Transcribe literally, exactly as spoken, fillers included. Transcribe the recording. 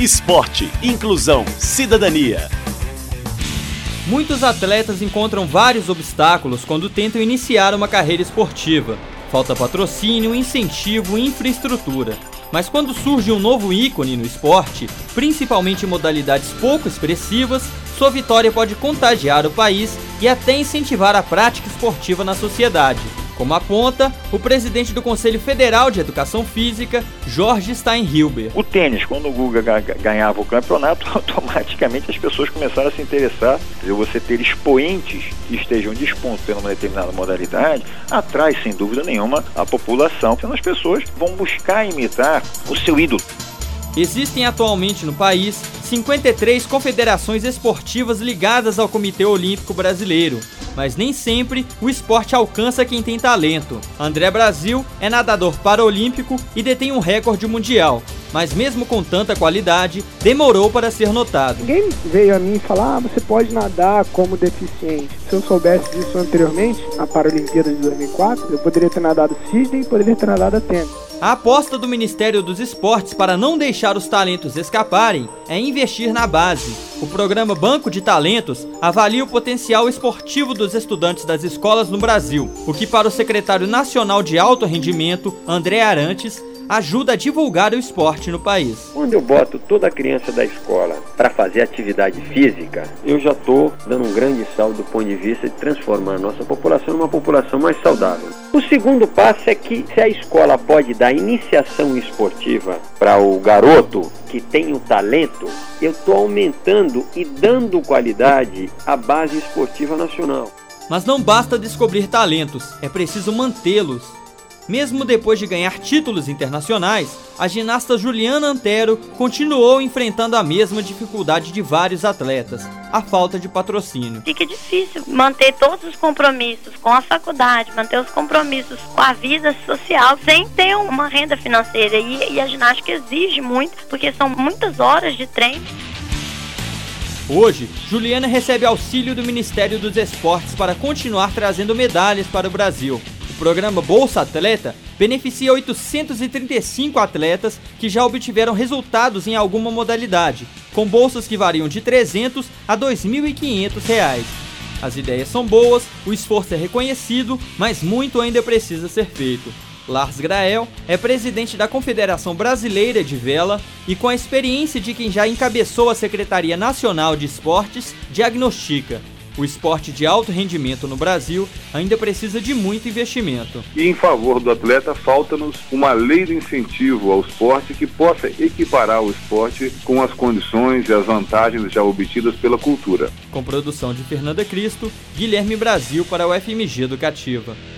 Esporte, inclusão, cidadania. Muitos atletas encontram vários obstáculos quando tentam iniciar uma carreira esportiva. Falta patrocínio, incentivo e infraestrutura. Mas quando surge um novo ícone no esporte, principalmente em modalidades pouco expressivas, sua vitória pode contagiar o país e até incentivar a prática esportiva na sociedade. Como aponta o presidente do Conselho Federal de Educação Física, Jorge Steinhilber. O tênis, quando o Guga ganhava o campeonato, automaticamente as pessoas começaram a se interessar. Você ter expoentes que estejam dispondo por uma determinada modalidade, atrai sem dúvida nenhuma a população. Então as pessoas vão buscar imitar o seu ídolo. Existem atualmente no país cinquenta e três confederações esportivas ligadas ao Comitê Olímpico Brasileiro, mas nem sempre o esporte alcança quem tem talento. André Brasil é nadador paraolímpico e detém um recorde mundial, mas mesmo com tanta qualidade, demorou para ser notado. Ninguém veio a mim falar, ah, você pode nadar como deficiente. Se eu soubesse disso anteriormente, na Paralimpíada de dois mil e quatro, eu poderia ter nadado cisne e poderia ter nadado a tênis. A aposta do Ministério dos Esportes para não deixar os talentos escaparem é investir na base. O programa Banco de Talentos avalia o potencial esportivo dos estudantes das escolas no Brasil, o que para o secretário nacional de alto rendimento, André Arantes, ajuda a divulgar o esporte no país. Quando eu boto toda a criança da escola para fazer atividade física, eu já estou dando um grande salto do ponto de vista de transformar a nossa população numa população mais saudável. O segundo passo é que se a escola pode dar iniciação esportiva para o garoto que tem o talento, eu estou aumentando e dando qualidade à base esportiva nacional. Mas não basta descobrir talentos, é preciso mantê-los. Mesmo depois de ganhar títulos internacionais, a ginasta Juliana Antero continuou enfrentando a mesma dificuldade de vários atletas, a falta de patrocínio. Fica difícil manter todos os compromissos com a faculdade, manter os compromissos com a vida social, sem ter uma renda financeira. E, e a ginástica exige muito, porque são muitas horas de treino. Hoje, Juliana recebe auxílio do Ministério dos Esportes para continuar trazendo medalhas para o Brasil. O programa Bolsa Atleta beneficia oitocentos e trinta e cinco atletas que já obtiveram resultados em alguma modalidade, com bolsas que variam de trezentos a dois mil e quinhentos reais. As ideias são boas, o esforço é reconhecido, mas muito ainda precisa ser feito. Lars Grael é presidente da Confederação Brasileira de Vela e, com a experiência de quem já encabeçou a Secretaria Nacional de Esportes, diagnostica: o esporte de alto rendimento no Brasil ainda precisa de muito investimento. E em favor do atleta, falta-nos uma lei de incentivo ao esporte que possa equiparar o esporte com as condições e as vantagens já obtidas pela cultura. Com produção de Fernanda Cristo, Guilherme Brasil para o F M G Educativa.